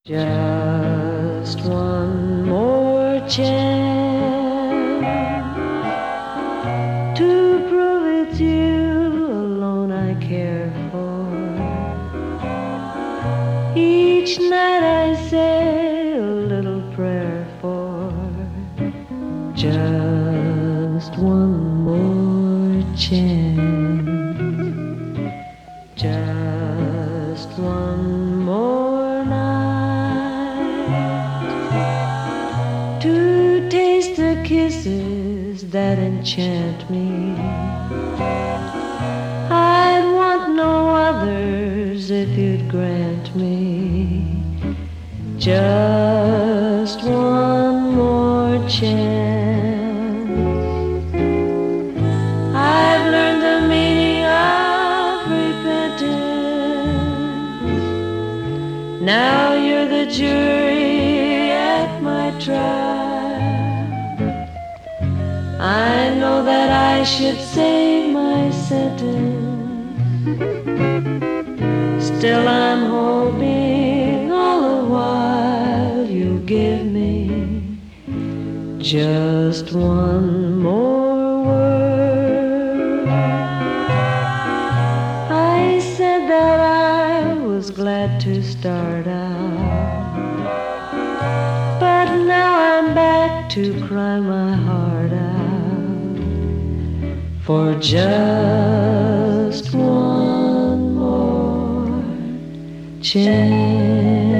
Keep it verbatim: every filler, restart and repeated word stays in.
Just one more chance to prove it's you alone I care for. Each night I say a little prayer for just one more chance. Just one more night to taste the kisses that enchant me. I'd want no others if you'd grant me just one more chance. I've learned the meaning of repentance. Now you're the jury at my trial. I know that I should say my sentence. Still I'm hoping all the while you'll give me just one more word. I said that I was glad to start out, but now I'm back to cry my heart out for just one more chance.